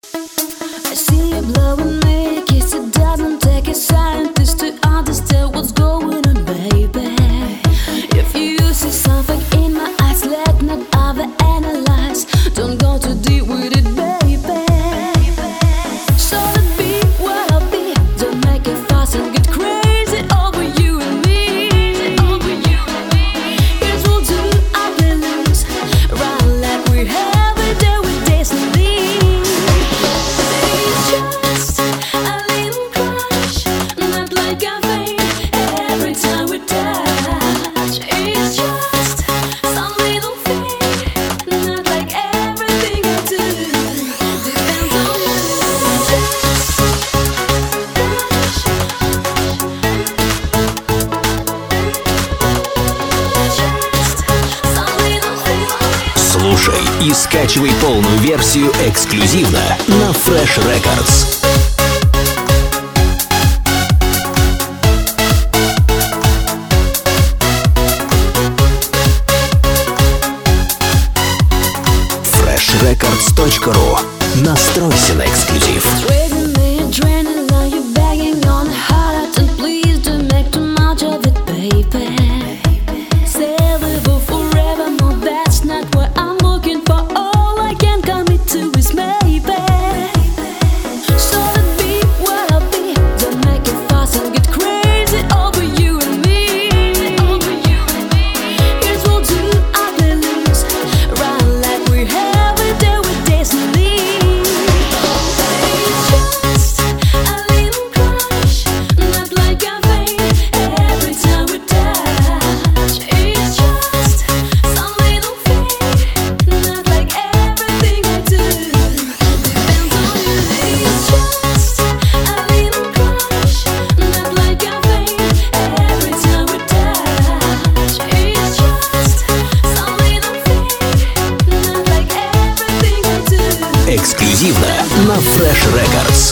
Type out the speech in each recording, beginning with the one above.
I see you blowing me, kiss it doesn't take a scientist to understand what's going on, baby. If you see something in my eyes, let not overanalyze. Don't go too deep with it, baby. So let be what I'll be. Don't make a fuss and get crazy over you and me. Here's what we'll do, I will lose. Run like we have it there with destiny. It's just a little crush, not like I faint every time we touch. It's just some little thing, not like everything I do depends on you. Just some little thing. Слушай и скачивай полную версию эксклюзивно на Fresh Records. freshrecords.ru. Настройся на эксклюзив. Raising the adrenaline, you're begging on the heart, and please don't make too much of it, baby. Save it for forever, no, that's not what I'm looking for. All I can commit to is maybe. So let be what I'll be. Don't make a fuss and get crazy over you and me. Here's what we'll do, I will lose. Run like we have it there with destiny. It's just a little crush, not like I faint every time we touch. It's just some little thing, not like everything I do depends on you. It's just a little crush, not like I faint every time we touch. It's just some little thing, not like everything I do. Эксклюзивно на Fresh Records.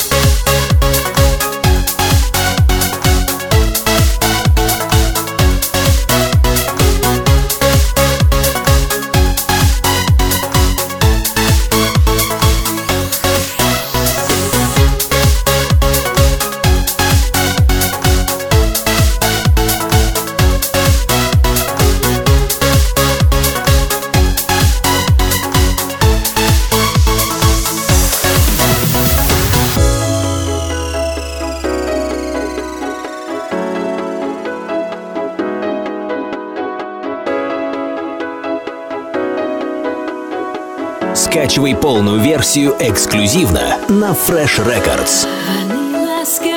Скачивай полную версию эксклюзивно на Fresh Records. Vanilla sky.